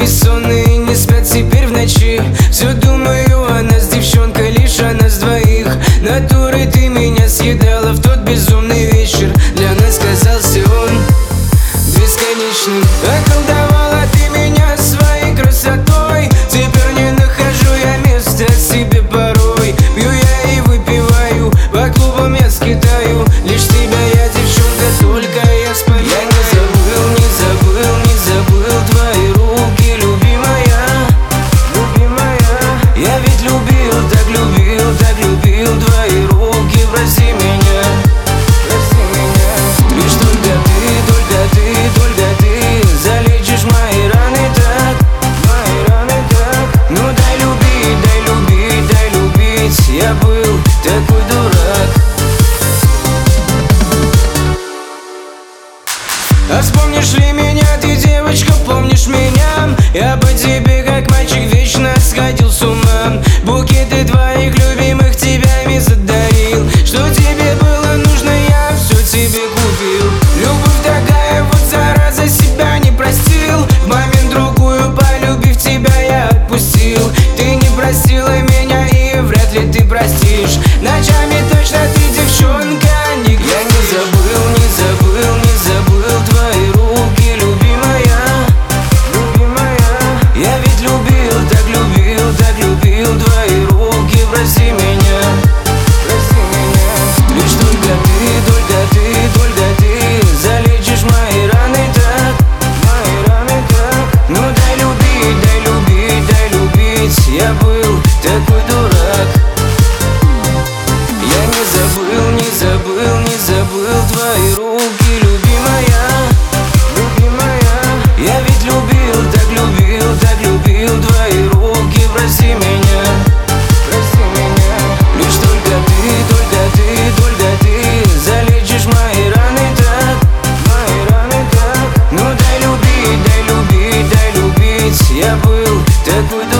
бессонные не спят теперь в ночи. Все думаю о нас, девчонка, лишь о нас двоих. Натурой ты меня съедала в тот безумный вечер. Для нас казался он бесконечным. Околдовала ты меня своей красотой. Теперь не нахожу я места себе порой. Пью я и выпиваю, по клубам я скитаю. Лишь тебя я, девчонка, только я спою. Я не забыл, не забыл, не забыл твои руки, любимая, любимая. Я ведь любил, так любил, так любил твои руки. Прости меня, прости меня. Лишь только ты залечишь мои раны так, мои раны так. Ну дай любить, дай любить, дай любить. Я был такой дурак. А вспомнишь ли меня, ты, девочка, помнишь меня? Я по тебе, как мальчик, вечно сходил с ума. Букеты твоих любимых тебя задарил. Что тебе было нужно, я все тебе купил. Любовь такая вот, зараза, себя не простил. В момент другую, полюбив тебя, я отпустил. Ты не простила меня и вряд ли ты простишь. Ночами точно ты, девчонка, никогда. Я не забыл, не забыл, не забыл твои руки, любимая, любимая. Я ведь любил, так любил, так любил твои руки. Прости меня, прости меня. Лишь только ты залечишь мои раны так, мои раны так. Ну дай любить, дай любить, дай любить. Я был такой дурак. Я не забыл, не забыл, не забыл твои руки, любимая, любимая. Я ведь любил, так любил, так любил твои руки. Прости меня, прости меня. Лишь только ты залечишь мои раны так, мои раны так. Ну дай любить, дай любить, дай любить. Я был такой дурак.